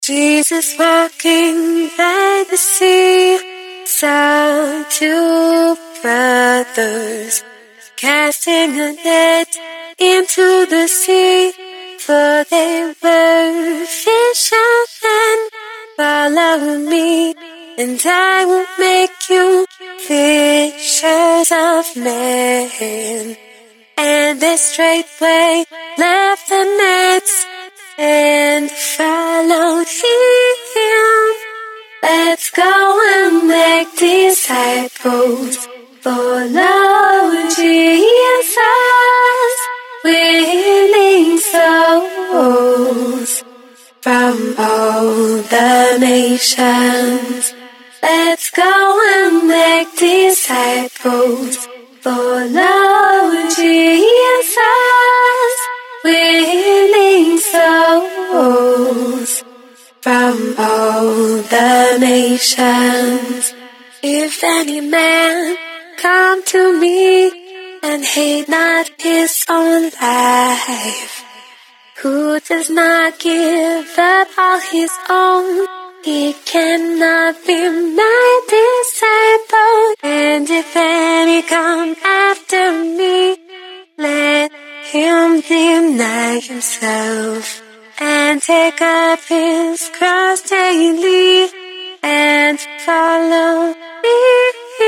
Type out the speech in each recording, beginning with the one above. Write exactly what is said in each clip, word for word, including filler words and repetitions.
Jesus walking by the sea, saw two brothers casting a net into the sea, for they were fishermen. Follow me, and I will make you fishers of men. And they straightway left the nets and followed him. Let's go and make disciples. Follow Jesus, winning souls from all the nations. Let's go and make disciples. Follow Jesus, winning souls from all the nations. If any man come to me and hate not his own life, who does not give up all his own, he cannot be my disciple. And if any come after me, let him deny himself and take up his cross daily and follow me.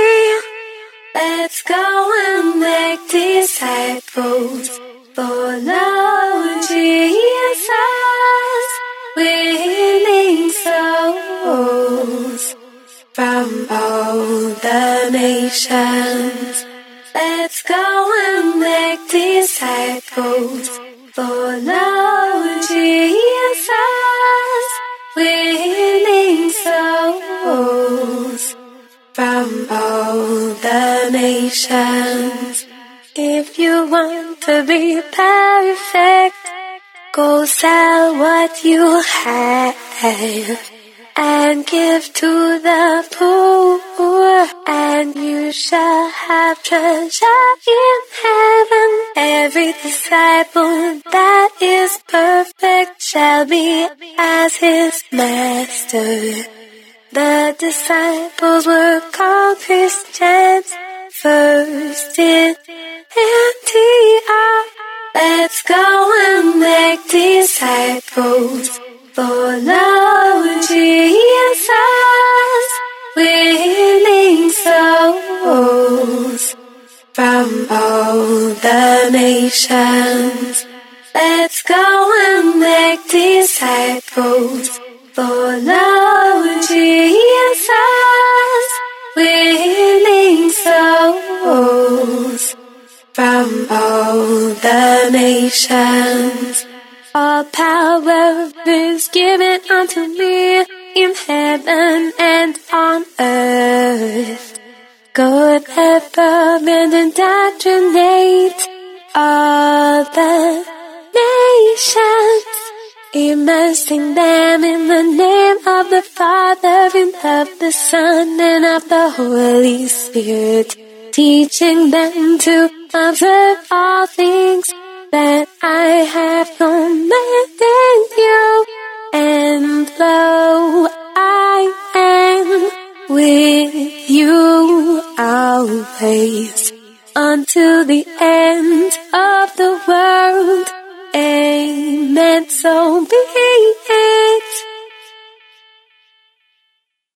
Let's go and make disciples. Follow Jesus, winning souls from all the nations. Let's go and make disciples. Follow Jesus, winning souls from all the nations. If you want to be perfect, go sell what you have and give to the poor, and you shall have treasure in heaven. Every disciple that is perfect shall be as his master. The disciples were called Christians first in Antioch. Let's go and make disciples. Follow Jesus, winning souls from all the nations. Let's go and make disciples. Follow Jesus, winning souls from all the nations. All power is given unto me in heaven and on earth. Go therefore and indoctrinate all the nations, immersing them in the name of the Father and of the Son and of the Holy Spirit, teaching them to observe all things that I have commanded you. And lo, I am with you always unto the end